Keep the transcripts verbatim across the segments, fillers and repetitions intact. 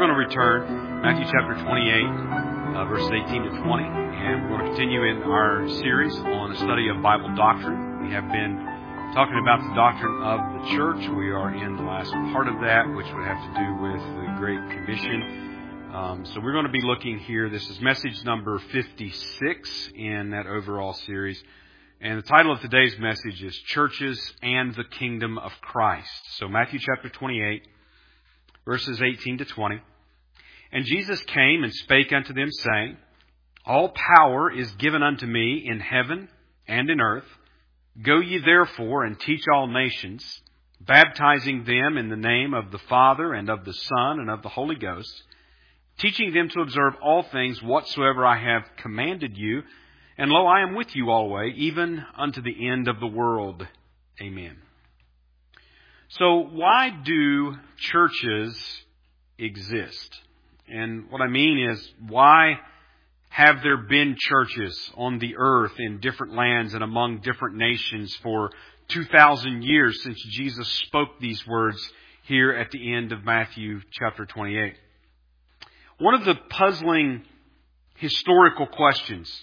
going to return Matthew chapter twenty-eight, uh, verses eighteen to twenty, and we're going to continue in our series on a study of Bible doctrine. We have been talking about the doctrine of the church. We are in the last part of that, which would have to do with the Great Commission. Um, so we're going to be looking here. This is message number fifty-six in that overall series. And the title of today's message is Churches and the Kingdom of Christ. So Matthew chapter twenty-eight, verses eighteen to twenty. And Jesus came and spake unto them, saying, All power is given unto me in heaven and in earth. Go ye therefore and teach all nations, baptizing them in the name of the Father and of the Son and of the Holy Ghost, teaching them to observe all things whatsoever I have commanded you. And lo, I am with you always, even unto the end of the world. Amen. So why do churches exist? And what I mean is, why have there been churches on the earth in different lands and among different nations for two thousand years since Jesus spoke these words here at the end of Matthew chapter twenty-eight? One of the puzzling historical questions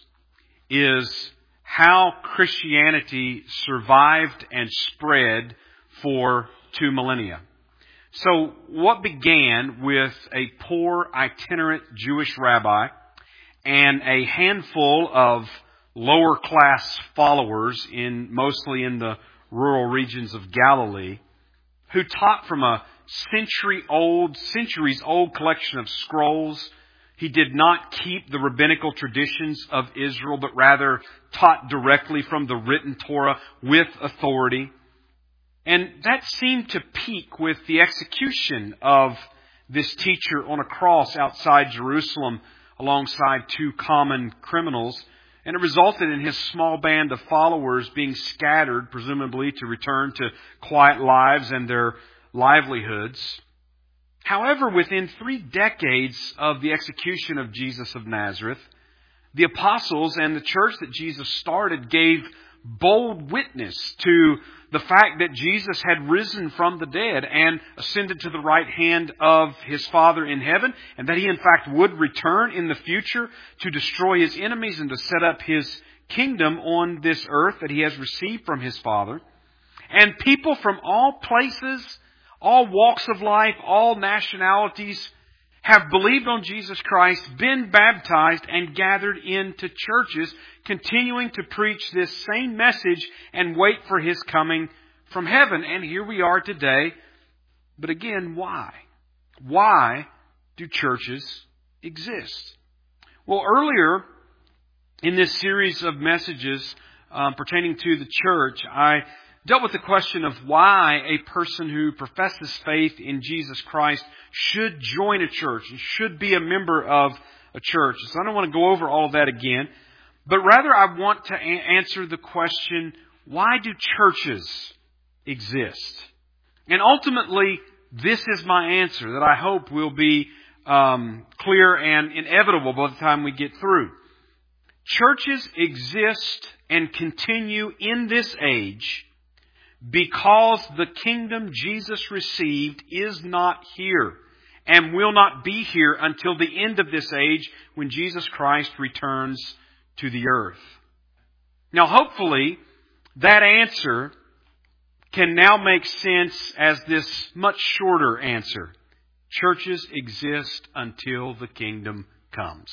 is how Christianity survived and spread for two millennia. So what began with a poor itinerant Jewish rabbi and a handful of lower class followers in mostly in the rural regions of Galilee, who taught from a century old, centuries old collection of scrolls. He did not keep the rabbinical traditions of Israel, but rather taught directly from the written Torah with authority. And that seemed to peak with the execution of this teacher on a cross outside Jerusalem alongside two common criminals. And it resulted in his small band of followers being scattered, presumably to return to quiet lives and their livelihoods. However, within three decades of the execution of Jesus of Nazareth, the apostles and the church that Jesus started gave bold witness to the fact that Jesus had risen from the dead and ascended to the right hand of His Father in heaven, and that He in fact would return in the future to destroy His enemies and to set up His kingdom on this earth that He has received from His Father. And people from all places, all walks of life, all nationalities have believed on Jesus Christ, been baptized, and gathered into churches, continuing to preach this same message and wait for His coming from heaven. And here we are today. But again, why? Why do churches exist? Well, earlier in this series of messages um, pertaining to the church, I dealt with the question of why a person who professes faith in Jesus Christ should join a church and should be a member of a church. So I don't want to go over all of that again, but rather I want to a- answer the question, why do churches exist? And ultimately, this is my answer that I hope will be um, clear and inevitable by the time we get through. Churches exist and continue in this age because the kingdom Jesus received is not here and will not be here until the end of this age when Jesus Christ returns to the earth. Now, hopefully, that answer can now make sense as this much shorter answer. Churches exist until the kingdom comes.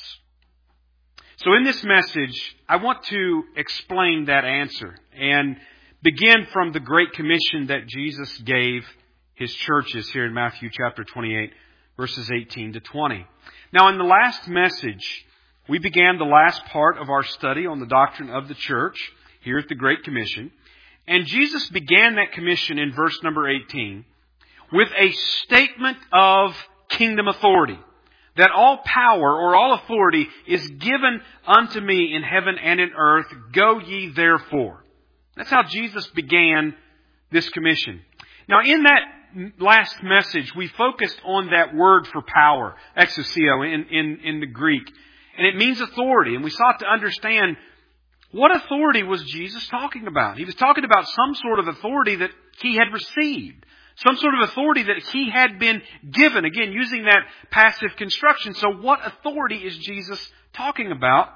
So in this message, I want to explain that answer and begin from the Great Commission that Jesus gave His churches here in Matthew chapter twenty-eight, verses eighteen to twenty. Now, in the last message, we began the last part of our study on the doctrine of the church here at the Great Commission. And Jesus began that commission in verse number eighteen with a statement of kingdom authority. That all power or all authority is given unto me in heaven and in earth. Go ye therefore. That's how Jesus began this commission. Now, in that last message, we focused on that word for power, exousia in, in, in the Greek. And it means authority. And we sought to understand, what authority was Jesus talking about? He was talking about some sort of authority that He had received. some sort of authority that he had been given. Again, using that passive construction. So what authority is Jesus talking about?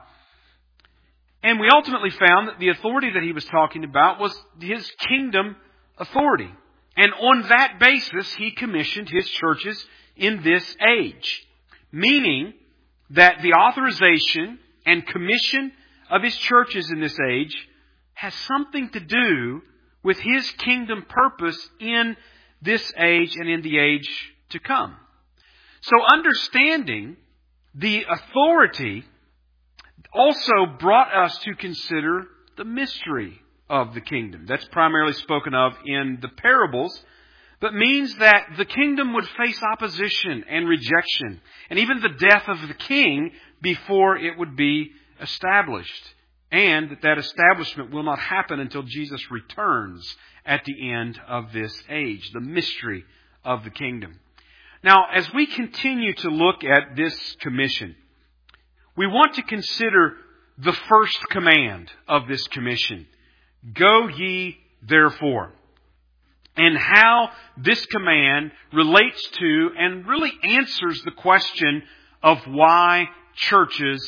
And we ultimately found that the authority that he was talking about was his kingdom authority. And on that basis, he commissioned his churches in this age. Meaning that the authorization and commission of his churches in this age has something to do with his kingdom purpose in this age and in the age to come. So understanding the authority also brought us to consider the mystery of the kingdom. That's primarily spoken of in the parables, but means that the kingdom would face opposition and rejection, and even the death of the king before it would be established. And that that establishment will not happen until Jesus returns at the end of this age. The mystery of the kingdom. Now, as we continue to look at this commission, we want to consider the first command of this commission. Go ye therefore. And how this command relates to and really answers the question of why churches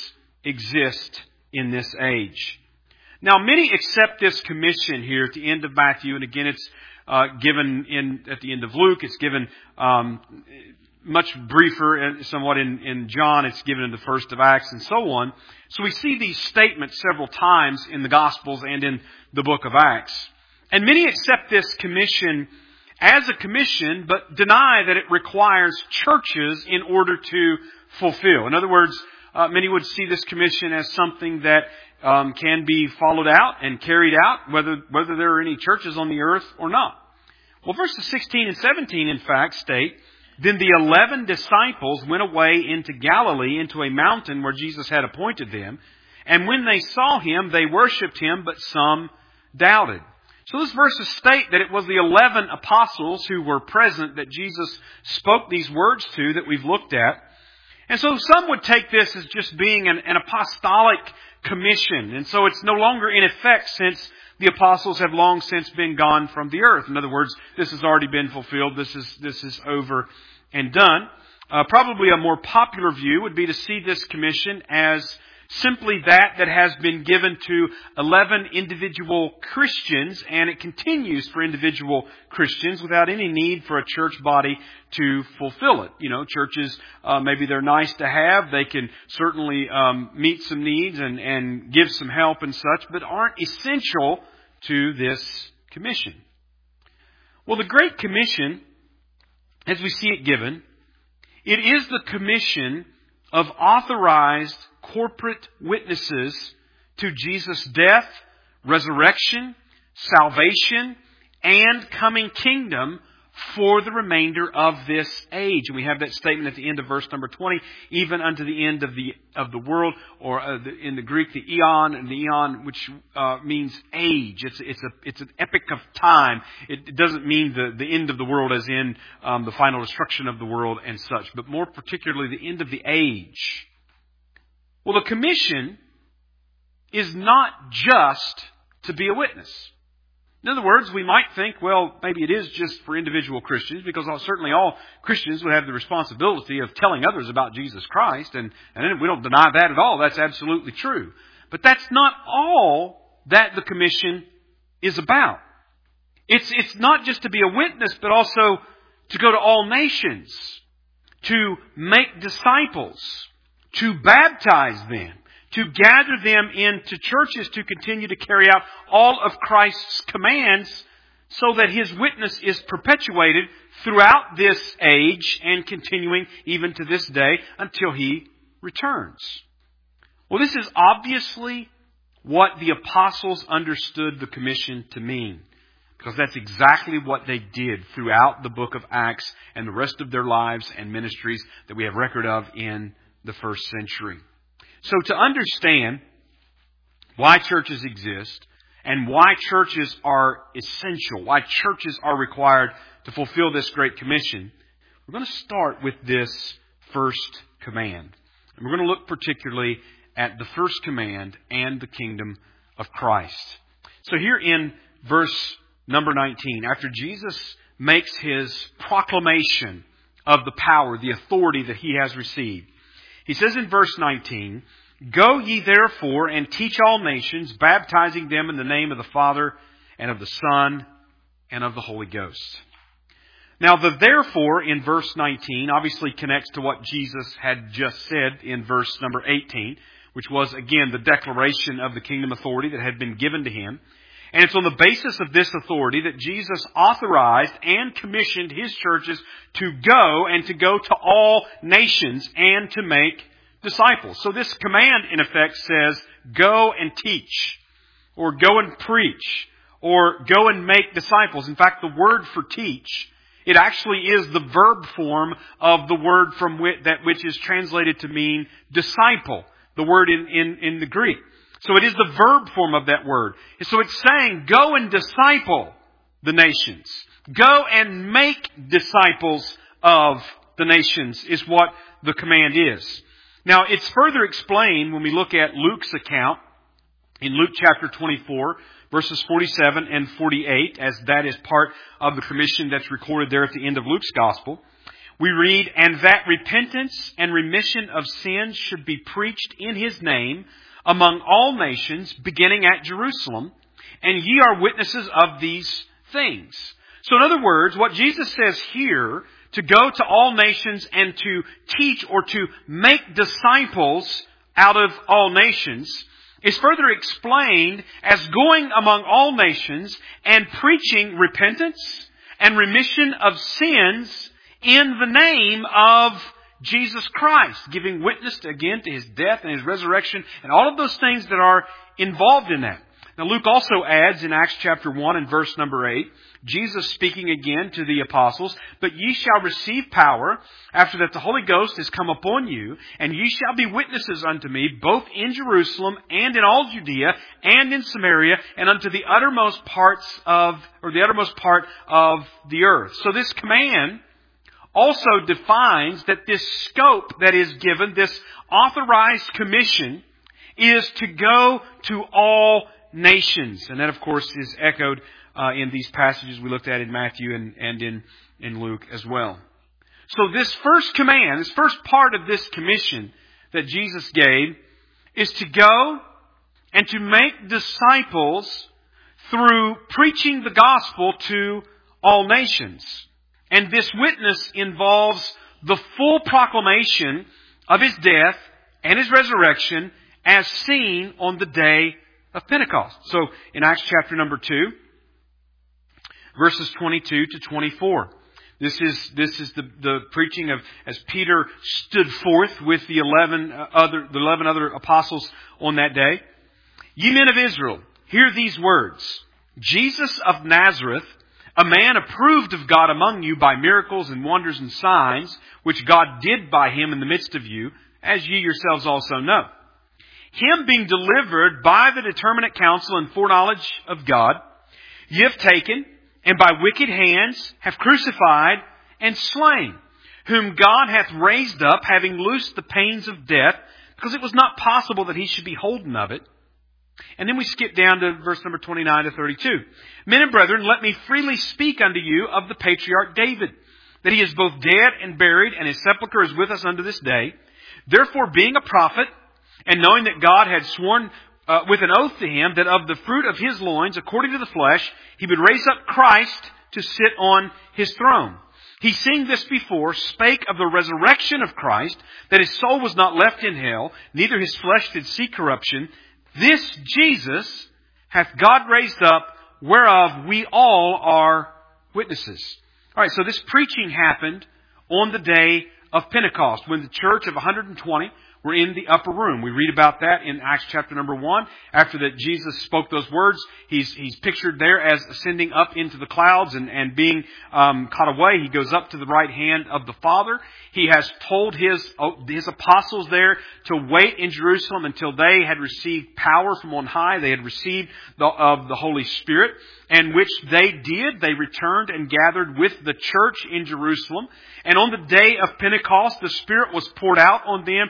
exist in this age. Now, many accept this commission here at the end of Matthew, and again, it's uh, given in at the end of Luke. It's given um, much briefer and somewhat in, in John. It's given in the first of Acts, and so on. So we see these statements several times in the Gospels and in the book of Acts. And many accept this commission as a commission, but deny that it requires churches in order to fulfill. In other words, Uh, many would see this commission as something that um, can be followed out and carried out, whether whether there are any churches on the earth or not. Well, verses sixteen and seventeen, in fact, state, Then the eleven disciples went away into Galilee, into a mountain where Jesus had appointed them. And when they saw him, they worshipped him, but some doubted. So those verses state that it was the eleven apostles who were present that Jesus spoke these words to that we've looked at. And so some would take this as just being an, an apostolic commission. And so it's no longer in effect since the apostles have long since been gone from the earth. In other words, this has already been fulfilled. This is, this is over and done. Uh, probably a more popular view would be to see this commission as simply that that has been given to eleven individual Christians, and it continues for individual Christians without any need for a church body to fulfill it. You know, churches, uh, maybe they're nice to have. They can certainly um, meet some needs and, and give some help and such, but aren't essential to this commission. Well, the Great Commission, as we see it given, it is the commission of authorized corporate witnesses to Jesus' death, resurrection, salvation, and coming kingdom for the remainder of this age. And we have that statement at the end of verse number twenty, even unto the end of the of the world, or uh, the, in the Greek, the eon, and the eon, which uh, means age. It's it's a it's an epoch of time. It, it doesn't mean the the end of the world as in um, the final destruction of the world and such, but more particularly the end of the age. Well, the commission is not just to be a witness. In other words, we might think, well, maybe it is just for individual Christians, because certainly all Christians would have the responsibility of telling others about Jesus Christ, and, and we don't deny that at all. That's absolutely true. But that's not all that the commission is about. It's, it's not just to be a witness, but also to go to all nations, to make disciples, to baptize them, to gather them into churches to continue to carry out all of Christ's commands so that His witness is perpetuated throughout this age and continuing even to this day until He returns. Well, this is obviously what the apostles understood the commission to mean, because that's exactly what they did throughout the book of Acts and the rest of their lives and ministries that we have record of in the first century. So to understand why churches exist and why churches are essential, why churches are required to fulfill this Great Commission, we're going to start with this first command. And we're going to look particularly at the first command and the kingdom of Christ. So here in verse number nineteen, after Jesus makes his proclamation of the power, the authority that he has received. He says in verse nineteen, "Go ye therefore and teach all nations, baptizing them in the name of the Father and of the Son and of the Holy Ghost." Now the therefore in verse nineteen obviously connects to what Jesus had just said in verse number eighteen, which was again the declaration of the kingdom authority that had been given to him. And it's on the basis of this authority that Jesus authorized and commissioned his churches to go and to go to all nations and to make disciples. So this command, in effect, says, go and teach, or go and preach, or go and make disciples. In fact, the word for teach, it actually is the verb form of the word from which, that which is translated to mean disciple, the word in, in, in the Greek. So it is the verb form of that word. So it's saying, go and disciple the nations. Go and make disciples of the nations is what the command is. Now, it's further explained when we look at Luke's account in Luke chapter twenty-four, verses forty-seven and forty-eight, as that is part of the commission that's recorded there at the end of Luke's gospel. We read, "And that repentance and remission of sins should be preached in his name among all nations, beginning at Jerusalem, and ye are witnesses of these things." So in other words, what Jesus says here, to go to all nations and to teach or to make disciples out of all nations, is further explained as going among all nations and preaching repentance and remission of sins in the name of Jesus Christ, giving witness to, again to his death and his resurrection and all of those things that are involved in that. Now Luke also adds in Acts chapter one and verse number eight, Jesus speaking again to the apostles, "But ye shall receive power after that the Holy Ghost is come upon you, and ye shall be witnesses unto me both in Jerusalem and in all Judea and in Samaria and unto the uttermost parts of, or the uttermost part of the earth." So this command also defines that this scope that is given, this authorized commission, is to go to all nations. And that, of course, is echoed uh, in these passages we looked at in Matthew and, and in, in Luke as well. So this first command, this first part of this commission that Jesus gave, is to go and to make disciples through preaching the gospel to all nations. And this witness involves the full proclamation of his death and his resurrection as seen on the day of Pentecost. So in Acts chapter number two, verses twenty-two to twenty-four. This is, this is the, the preaching of, as Peter stood forth with the eleven other, the eleven other apostles on that day. "Ye men of Israel, hear these words. Jesus of Nazareth, a man approved of God among you by miracles and wonders and signs, which God did by him in the midst of you, as ye yourselves also know. Him being delivered by the determinate counsel and foreknowledge of God, ye have taken, and by wicked hands have crucified and slain, whom God hath raised up, having loosed the pains of death, because it was not possible that he should be holden of it." And then we skip down to verse number twenty-nine to thirty-two. "Men and brethren, let me freely speak unto you of the patriarch David, that he is both dead and buried, and his sepulchre is with us unto this day. Therefore, being a prophet, and knowing that God had sworn uh, with an oath to him, that of the fruit of his loins, according to the flesh, he would raise up Christ to sit on his throne. He, seeing this before, spake of the resurrection of Christ, that his soul was not left in hell, neither his flesh did see corruption. This Jesus hath God raised up, whereof we all are witnesses." All right, so this preaching happened on the day of Pentecost, when the church of one hundred twenty were in the upper room. We read about that in Acts chapter number one. After that Jesus spoke those words, he's he's pictured there as ascending up into the clouds and, and being um, caught away. He goes up to the right hand of the Father. He has told his, his apostles there to wait in Jerusalem until they had received power from on high. They had received the, of the Holy Spirit, and which they did. They returned and gathered with the church in Jerusalem. And on the day of Pentecost, the Spirit was poured out on them. And when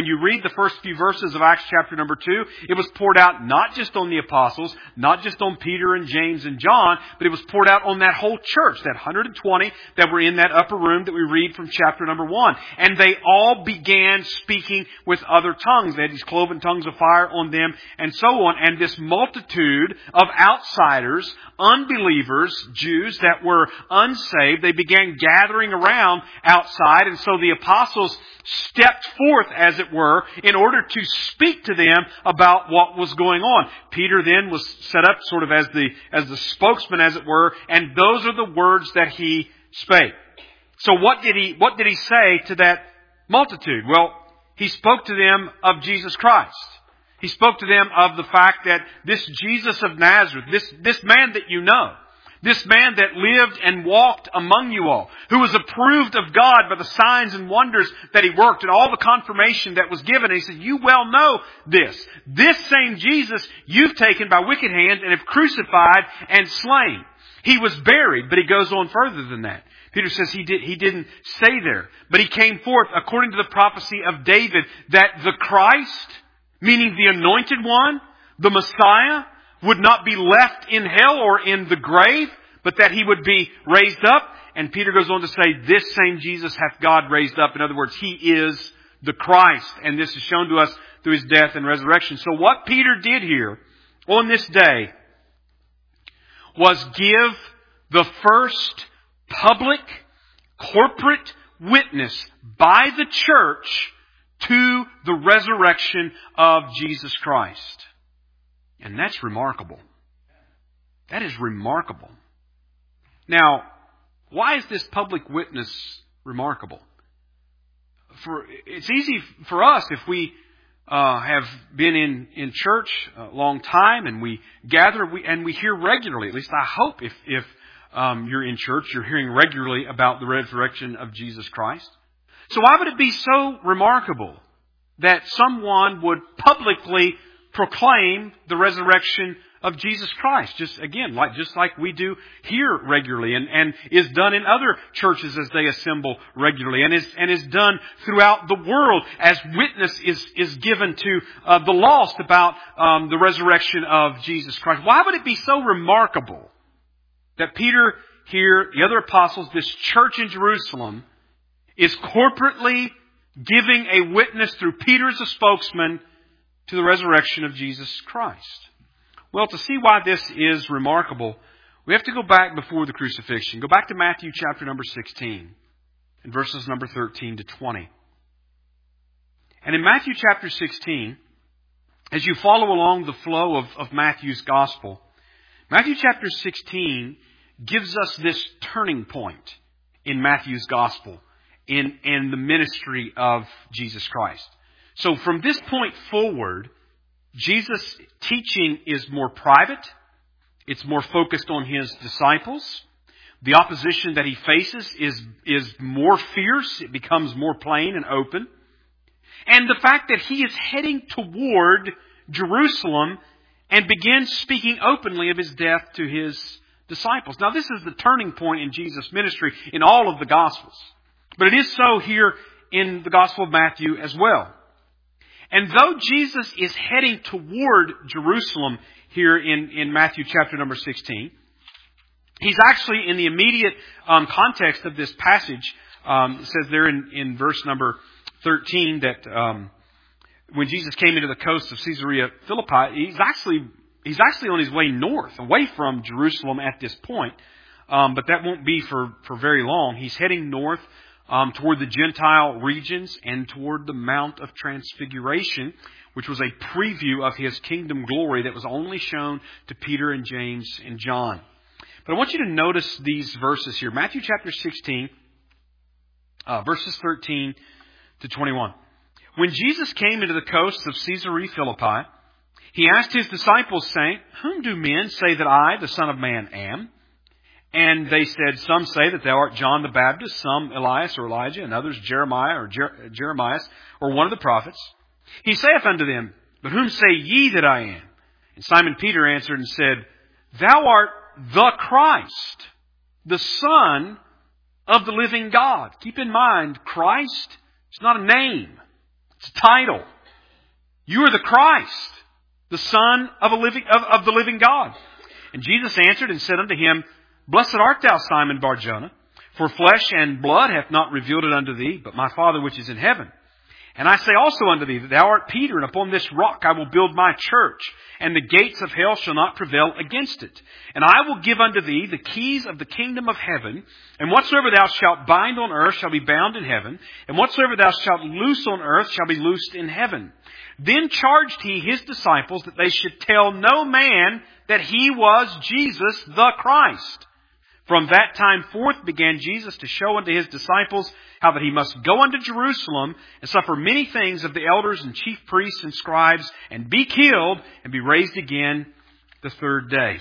you read the first few verses of Acts chapter number two, it was poured out not just on the apostles, not just on Peter and James and John, but it was poured out on that whole church, that one hundred twenty that were in that upper room that we read from chapter number one. And they all began speaking with other tongues. They had these cloven tongues of fire on them and so on. And this multitude of outsiders, unbelievers, Jews that were unsaved, they began gathering around outside. And so the apostles stepped forth, as it were, in order to speak to them about what was going on. Peter then was set up sort of as the, as the spokesman, as it were, and those are the words that he spake. So what did he, what did he say to that multitude? Well, he spoke to them of Jesus Christ. He spoke to them of the fact that this Jesus of Nazareth, this, this man that you know, this man that lived and walked among you all, who was approved of God by the signs and wonders that he worked and all the confirmation that was given. And he said, you well know this. This same Jesus you've taken by wicked hands and have crucified and slain. He was buried, but he goes on further than that. Peter says he did, he didn't stay there, but he came forth according to the prophecy of David that the Christ, meaning the anointed one, the Messiah, would not be left in hell or in the grave, but that he would be raised up. And Peter goes on to say, this same Jesus hath God raised up. In other words, he is the Christ. And this is shown to us through his death and resurrection. So what Peter did here on this day was give the first public, corporate witness by the church to the resurrection of Jesus Christ. And that's remarkable. That is remarkable. Now, why is this public witness remarkable? For it's easy for us if we uh, have been in, in church a long time and we gather we, and we hear regularly. At least I hope if if um, you're in church, you're hearing regularly about the resurrection of Jesus Christ. So why would it be so remarkable that someone would publicly proclaim the resurrection of Jesus Christ? Just again, like just like we do here regularly, and, and is done in other churches as they assemble regularly, and is and is done throughout the world as witness is is given to uh, the lost about um, the resurrection of Jesus Christ. Why would it be so remarkable that Peter here, the other apostles, this church in Jerusalem, is corporately giving a witness through Peter as a spokesman to the resurrection of Jesus Christ? Well, to see why this is remarkable, we have to go back before the crucifixion. Go back to Matthew chapter number sixteen and verses number thirteen to twenty. And in Matthew chapter sixteen, as you follow along the flow of, of Matthew's gospel, Matthew chapter sixteen gives us this turning point in Matthew's gospel in, in the ministry of Jesus Christ. So from this point forward, Jesus' teaching is more private. It's more focused on his disciples. The opposition that he faces is, is more fierce. It becomes more plain and open. And the fact that he is heading toward Jerusalem and begins speaking openly of his death to his disciples. Now, this is the turning point in Jesus' ministry in all of the Gospels. But it is so here in the Gospel of Matthew as well. And though Jesus is heading toward Jerusalem here in, in Matthew chapter number sixteen, he's actually in the immediate um, context of this passage. Um, it says there in, in verse number thirteen that um, when Jesus came into the coast of Caesarea Philippi, he's actually he's actually on his way north, away from Jerusalem at this point. Um, but that won't be for, for very long. He's heading north Um, toward the Gentile regions and toward the Mount of Transfiguration, which was a preview of his kingdom glory that was only shown to Peter and James and John. But I want you to notice these verses here. Matthew chapter sixteen, uh, verses thirteen to twenty-one. When Jesus came into the coasts of Caesarea Philippi, he asked his disciples, saying, "Whom do men say that I, the Son of Man, am?" And they said, "Some say that thou art John the Baptist, some Elias or Elijah, and others Jeremiah or Jer- Jeremias or one of the prophets." He saith unto them, "But whom say ye that I am?" And Simon Peter answered and said, "Thou art the Christ, the Son of the living God." Keep in mind, Christ is not a name. It's a title. You are the Christ, the Son of, a living, of, of the living God. And Jesus answered and said unto him, Blessed art thou, Simon Bar-Jonah, for flesh and blood hath not revealed it unto thee, but my Father which is in heaven. And I say also unto thee that thou art Peter, and upon this rock I will build my church, and the gates of hell shall not prevail against it. And I will give unto thee the keys of the kingdom of heaven, and whatsoever thou shalt bind on earth shall be bound in heaven, and whatsoever thou shalt loose on earth shall be loosed in heaven. Then charged he his disciples that they should tell no man that he was Jesus the Christ. From that time forth began Jesus to show unto his disciples how that he must go unto Jerusalem and suffer many things of the elders and chief priests and scribes, and be killed and be raised again the third day.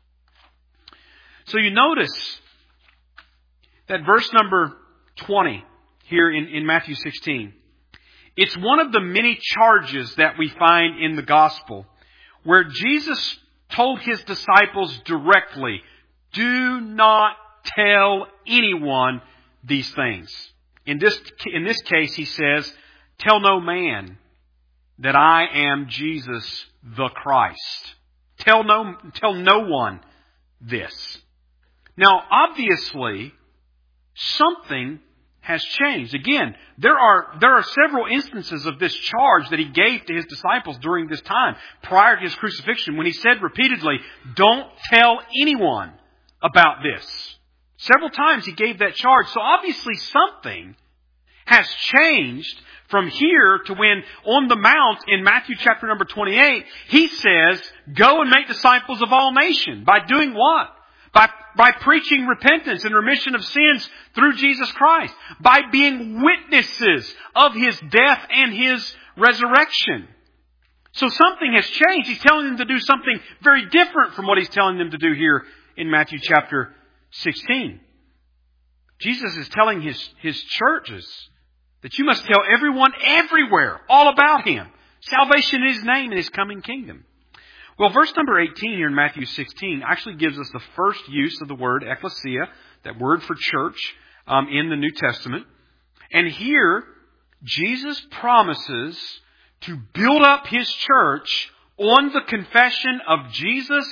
So you notice that verse number twenty here in, in Matthew sixteen. It's one of the many charges that we find in the gospel where Jesus told his disciples directly, do not tell anyone these things. In this, in this case, he says, tell no man that I am Jesus the Christ. Tell no, tell no one this. Now, obviously, something has changed. Again, there are, there are several instances of this charge that he gave to his disciples during this time, prior to his crucifixion, when he said repeatedly, don't tell anyone about this. Several times he gave that charge. So obviously something has changed from here to when on the Mount in Matthew chapter number twenty-eight, he says, go and make disciples of all nations. By doing what? By, by preaching repentance and remission of sins through Jesus Christ. By being witnesses of His death and His resurrection. So something has changed. He's telling them to do something very different from what He's telling them to do here in Matthew chapter sixteen. Jesus is telling His, His churches that you must tell everyone everywhere all about Him. Salvation in His name and His coming kingdom. Well, verse number eighteen here in Matthew sixteen actually gives us the first use of the word ecclesia, that word for church, um, in the New Testament. And here, Jesus promises to build up His church on the confession of Jesus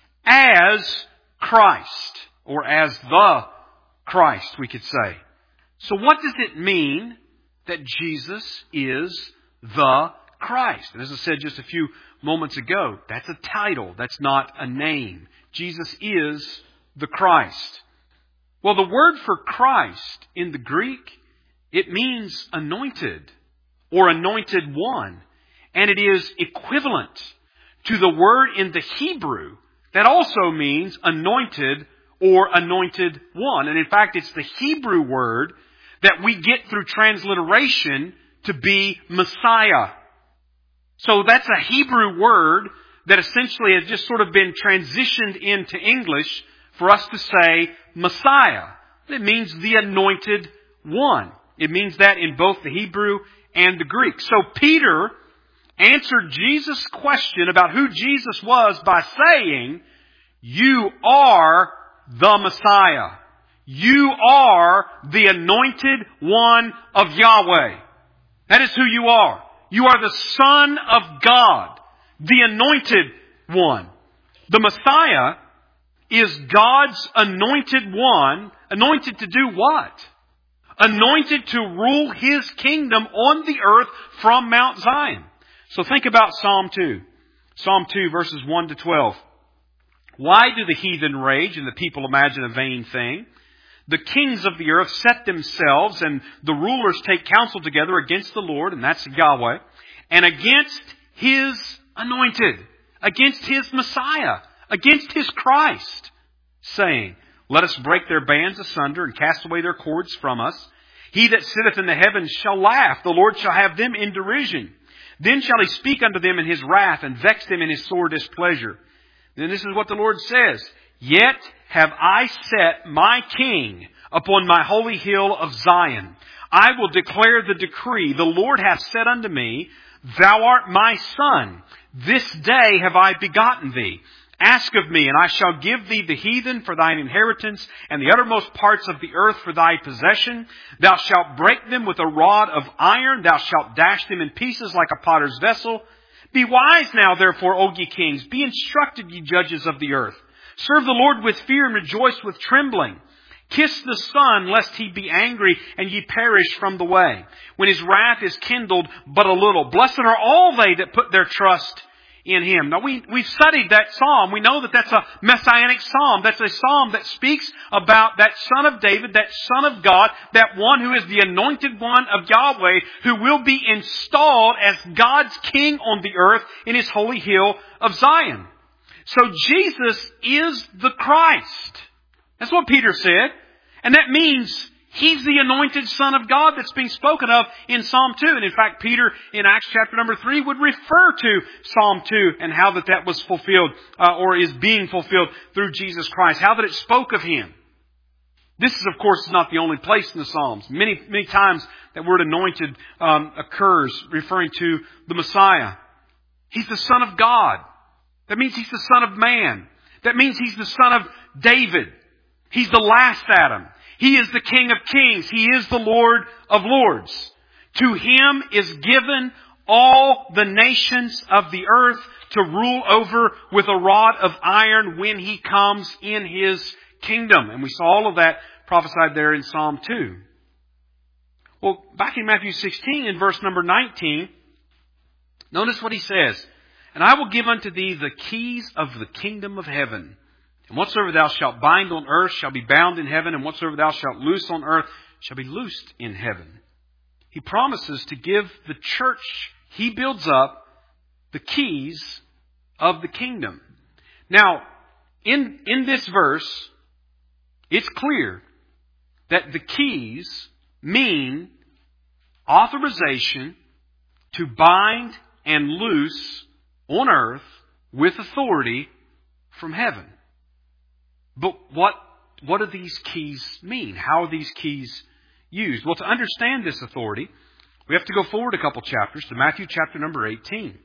as Christ, or as the Christ, we could say. So what does it mean that Jesus is the Christ? And as I said just a few moments ago, that's a title. That's not a name. Jesus is the Christ. Well, the word for Christ in the Greek, it means anointed or anointed one. And it is equivalent to the word in the Hebrew that also means anointed or anointed one. And in fact, it's the Hebrew word that we get through transliteration to be Messiah. So that's a Hebrew word that essentially has just sort of been transitioned into English for us to say Messiah. It means the anointed one. It means that in both the Hebrew and the Greek. So Peter answered Jesus' question about who Jesus was by saying, you are the Messiah. You are the anointed one of Yahweh. That is who you are. You are the Son of God, the anointed one. The Messiah is God's anointed one, anointed to do what? Anointed to rule His kingdom on the earth from Mount Zion. So think about Psalm two. Psalm two verses one to twelve. Why do the heathen rage and the people imagine a vain thing? The kings of the earth set themselves and the rulers take counsel together against the Lord, and that's Yahweh, and against His anointed, against His Messiah, against His Christ, saying, let us break their bands asunder and cast away their cords from us. He that sitteth in the heavens shall laugh. The Lord shall have them in derision. Then shall He speak unto them in His wrath and vex them in His sore displeasure. Then this is what the Lord says. Yet have I set my King upon my holy hill of Zion. I will declare the decree. The Lord hath said unto me, thou art my son. This day have I begotten thee. Ask of me, and I shall give thee the heathen for thine inheritance, and the uttermost parts of the earth for thy possession. Thou shalt break them with a rod of iron. Thou shalt dash them in pieces like a potter's vessel. Be wise now, therefore, O ye kings. Be instructed, ye judges of the earth. Serve the Lord with fear and rejoice with trembling. Kiss the Son, lest he be angry and ye perish from the way, when his wrath is kindled but a little. Blessed are all they that put their trust in Him. Now, we, we've studied that psalm. We know that that's a messianic psalm. That's a psalm that speaks about that Son of David, that Son of God, that one who is the anointed one of Yahweh, who will be installed as God's King on the earth in His holy hill of Zion. So Jesus is the Christ. That's what Peter said. And that means He's the anointed Son of God that's being spoken of in Psalm two. And in fact, Peter in Acts chapter number three would refer to Psalm two and how that that was fulfilled uh, or is being fulfilled through Jesus Christ. How that it spoke of Him. This is, of course, not the only place in the Psalms. Many, many times that word anointed um, occurs referring to the Messiah. He's the Son of God. That means He's the Son of Man. That means He's the Son of David. He's the last Adam. He is the King of Kings. He is the Lord of Lords. To Him is given all the nations of the earth to rule over with a rod of iron when He comes in His kingdom. And we saw all of that prophesied there in Psalm two. Well, back in Matthew sixteen, in verse number nineteen, notice what He says. And I will give unto thee the keys of the kingdom of heaven. And whatsoever thou shalt bind on earth shall be bound in heaven, and whatsoever thou shalt loose on earth shall be loosed in heaven. He promises to give the church He builds up the keys of the kingdom. Now, in, in this verse, it's clear that the keys mean authorization to bind and loose on earth with authority from heaven. But what, what do these keys mean? How are these keys used? Well, to understand this authority, we have to go forward a couple chapters to Matthew chapter number eighteen.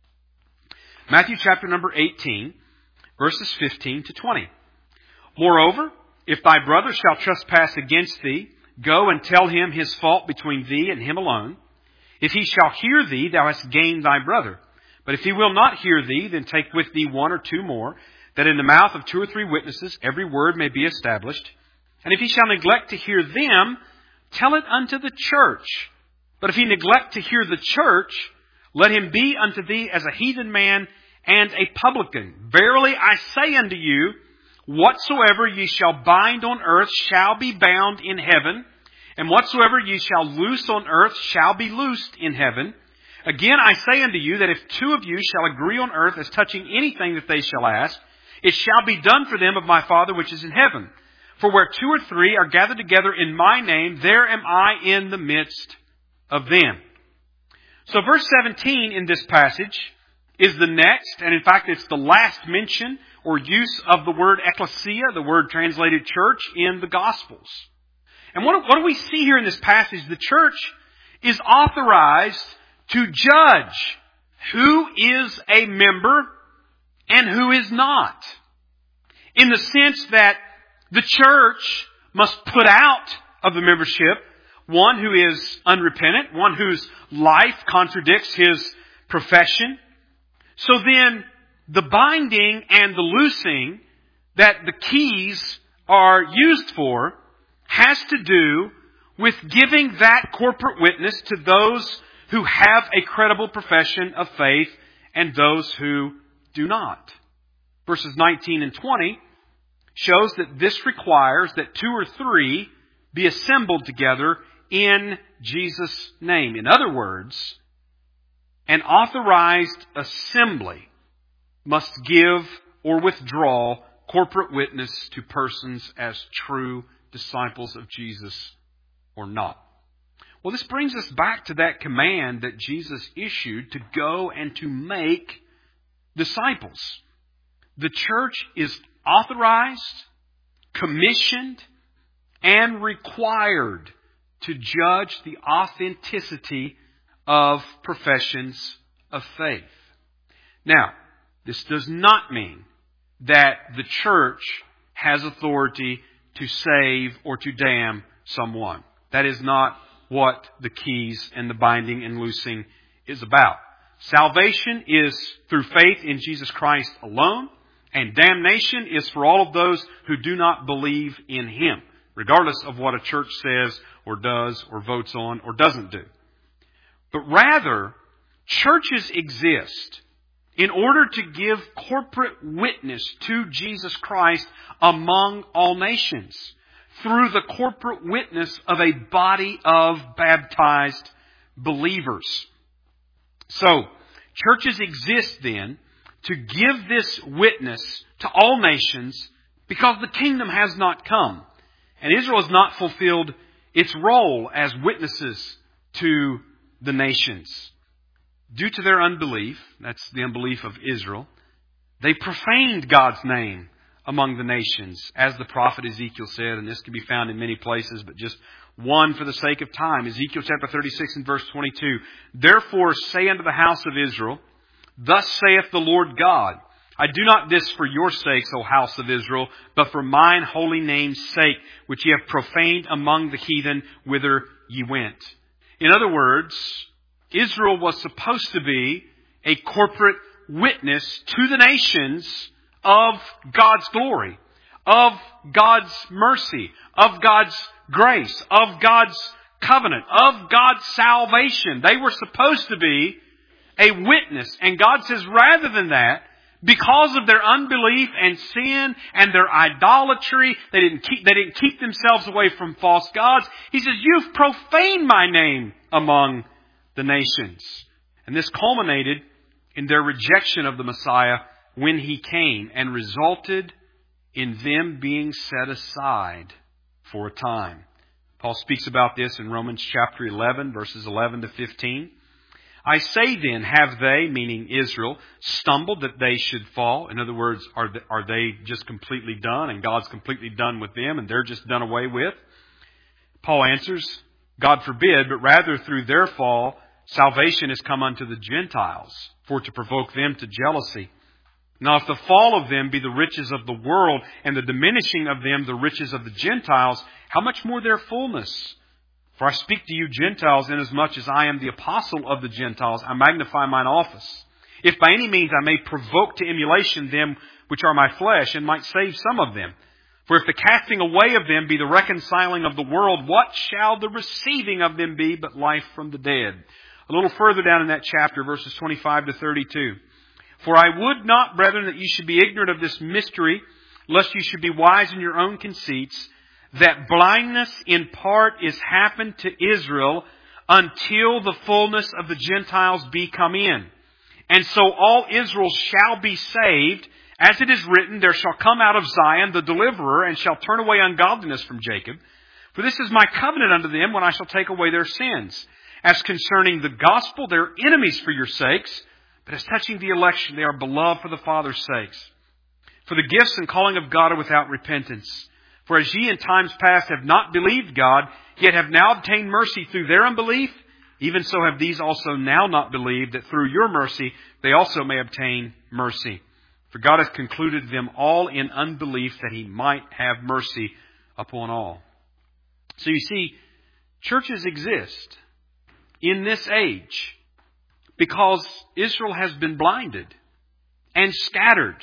Matthew chapter number eighteen, verses fifteen to twenty. Moreover, if thy brother shall trespass against thee, go and tell him his fault between thee and him alone. If he shall hear thee, thou hast gained thy brother. But if he will not hear thee, then take with thee one or two more, that in the mouth of two or three witnesses every word may be established. And if he shall neglect to hear them, tell it unto the church. But if he neglect to hear the church, let him be unto thee as a heathen man and a publican. Verily I say unto you, whatsoever ye shall bind on earth shall be bound in heaven, and whatsoever ye shall loose on earth shall be loosed in heaven. Again I say unto you that if two of you shall agree on earth as touching anything that they shall ask, it shall be done for them of my Father which is in heaven. For where two or three are gathered together in my name, there am I in the midst of them. So verse seventeen in this passage is the next, and in fact it's the last mention or use of the word ecclesia, the word translated church, in the Gospels. And what, what do we see here in this passage? The church is authorized to judge who is a member and who is not. In the sense that the church must put out of the membership one who is unrepentant, one whose life contradicts his profession. So then the binding and the loosing that the keys are used for has to do with giving that corporate witness to those who have a credible profession of faith and those who do not. Verses nineteen and twenty shows that this requires that two or three be assembled together in Jesus' name. In other words, an authorized assembly must give or withdraw corporate witness to persons as true disciples of Jesus or not. Well, this brings us back to that command that Jesus issued to go and to make disciples. The church is authorized, commissioned, and required to judge the authenticity of professions of faith. Now, this does not mean that the church has authority to save or to damn someone. That is not what the keys and the binding and loosing is about. Salvation is through faith in Jesus Christ alone, and damnation is for all of those who do not believe in Him, regardless of what a church says or does or votes on or doesn't do. But rather, churches exist in order to give corporate witness to Jesus Christ among all nations through the corporate witness of a body of baptized believers. So, churches exist then to give this witness to all nations because the kingdom has not come. And Israel has not fulfilled its role as witnesses to the nations. Due to their unbelief, that's the unbelief of Israel, they profaned God's name among the nations, as the prophet Ezekiel said, and this can be found in many places, but just one for the sake of time. Ezekiel chapter thirty-six and verse twenty-two. Therefore say unto the house of Israel, Thus saith the Lord God, I do not this for your sakes, O house of Israel, but for mine holy name's sake, which ye have profaned among the heathen, whither ye went. In other words, Israel was supposed to be a corporate witness to the nations of God's glory, of God's mercy, of God's grace, of God's covenant, of God's salvation. They were supposed to be a witness. And God says, rather than that, because of their unbelief and sin and their idolatry, they didn't keep, they didn't keep themselves away from false gods. He says, you've profaned my name among the nations. And this culminated in their rejection of the Messiah when He came and resulted in them being set aside for a time. Paul speaks about this in Romans chapter eleven, verses eleven to fifteen. I say then, have they, meaning Israel, stumbled that they should fall? In other words, are they, are they just completely done and God's completely done with them and they're just done away with? Paul answers, God forbid, but rather through their fall, salvation has come unto the Gentiles, for to provoke them to jealousy. Now if the fall of them be the riches of the world, and the diminishing of them the riches of the Gentiles, how much more their fullness? For I speak to you Gentiles, inasmuch as I am the apostle of the Gentiles, I magnify mine office. If by any means I may provoke to emulation them which are my flesh, and might save some of them. For if the casting away of them be the reconciling of the world, what shall the receiving of them be but life from the dead? A little further down in that chapter, verses twenty-five to thirty-two. For I would not, brethren, that you should be ignorant of this mystery, lest you should be wise in your own conceits, that blindness in part is happened to Israel until the fullness of the Gentiles be come in. And so all Israel shall be saved, as it is written, there shall come out of Zion the deliverer, and shall turn away ungodliness from Jacob. For this is my covenant unto them, when I shall take away their sins. As concerning the gospel, they are enemies for your sakes, but as touching the election, they are beloved for the Father's sakes. For the gifts and calling of God are without repentance. For as ye in times past have not believed God, yet have now obtained mercy through their unbelief, even so have these also now not believed, that through your mercy they also may obtain mercy. For God hath concluded them all in unbelief, that He might have mercy upon all. So you see, churches exist in this age because Israel has been blinded and scattered.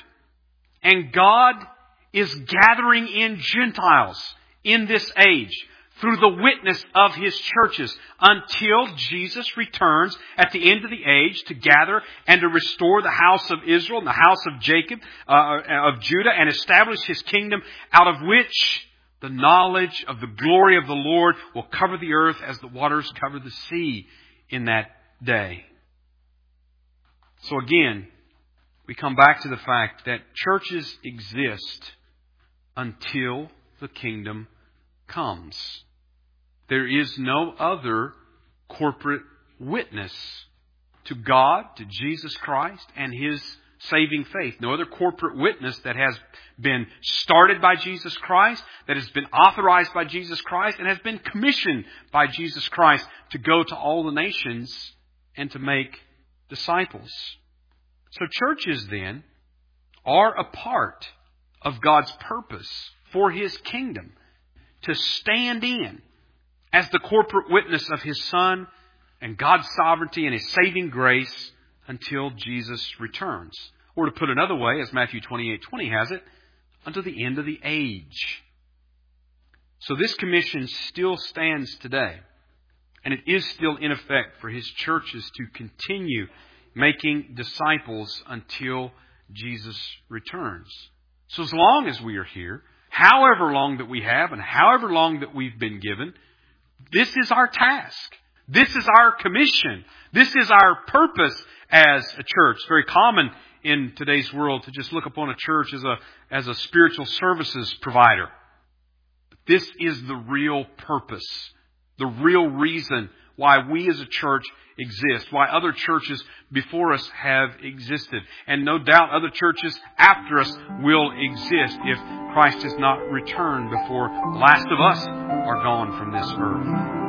And God is gathering in Gentiles in this age through the witness of His churches until Jesus returns at the end of the age to gather and to restore the house of Israel and the house of Jacob, uh, of Judah, and establish His kingdom, out of which the knowledge of the glory of the Lord will cover the earth as the waters cover the sea in that day. So again, we come back to the fact that churches exist until the kingdom comes. There is no other corporate witness to God, to Jesus Christ, and His saving faith. No other corporate witness that has been started by Jesus Christ, that has been authorized by Jesus Christ, and has been commissioned by Jesus Christ to go to all the nations and to make disciples. So churches then are a part of God's purpose for His kingdom to stand in as the corporate witness of His Son and God's sovereignty and His saving grace until Jesus returns. Or to put another way, as Matthew twenty-eight twenty has it, until the end of the age. So this commission still stands today. And it is still in effect for His churches to continue making disciples until Jesus returns. So as long as we are here, however long that we have and however long that we've been given, this is our task. This is our commission. This is our purpose as a church. It's very common in today's world to just look upon a church as a, as a spiritual services provider. This is the real purpose, the real reason why we as a church exist, why other churches before us have existed. And no doubt other churches after us will exist if Christ does not return before the last of us are gone from this earth.